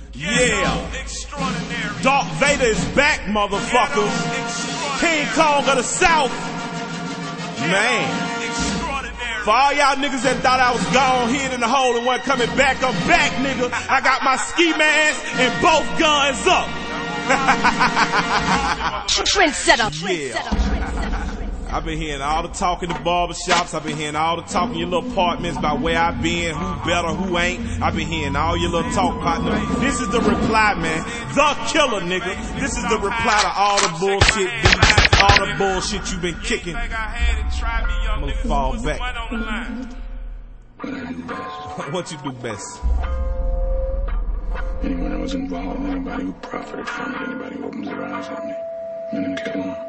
Yeah. Darth Vader is back, motherfuckers. King Kong of the South. Man. For all y'all niggas that thought I was gone, hid in the hole and wasn't coming back, I'm back, nigga. I got my ski mask and both guns up. Trendsetter. I've been hearing all the talk in the barbershops. I've been hearing all the talk in your little apartments about where I been, who better, who ain't. I've been hearing all your little talk about them. This is the reply, man. The killer, nigga. This is the reply to all the bullshit beats, all the bullshit you've been kicking. I'm gonna fall back. What you do best? Anyone that was involved, anybody who profited from it, anybody who opens their eyes at me, and then kill them.